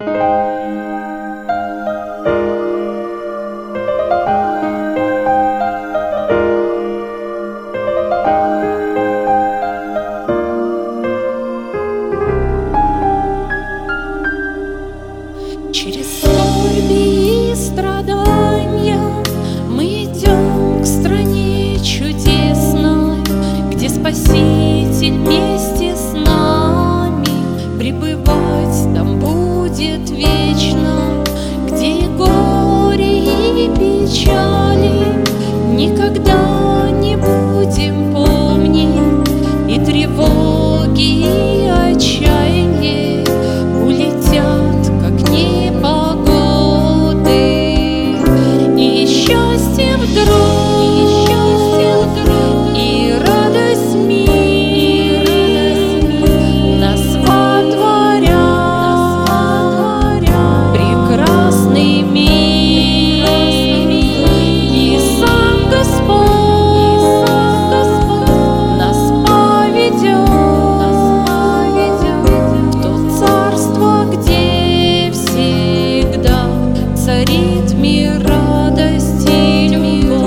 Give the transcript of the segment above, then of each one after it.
Через скорби и страдания мы идем к стране чудесной, где Спаситель вместе с нами пребывать там будет вечно, где и горе, и печали никогда не будем помнить, и тревоги, и отчаяние улетят, как непогоды, и счастье вдруг, и радость мир нас водворят, прекрасный мир, и сам Господь нас поведет в то царство, где всегда царит мир, радость и любовь.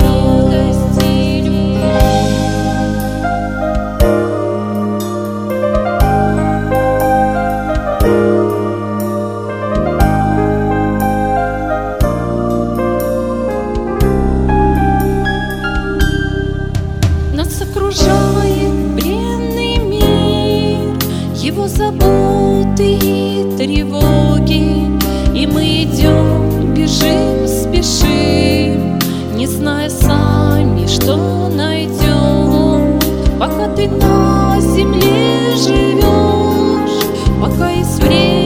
Нас окружает бренный мир, его заботы и тревоги, и мы идем, бежим, спешим, не зная сами, что найдем. Пока ты на земле живешь, пока есть время,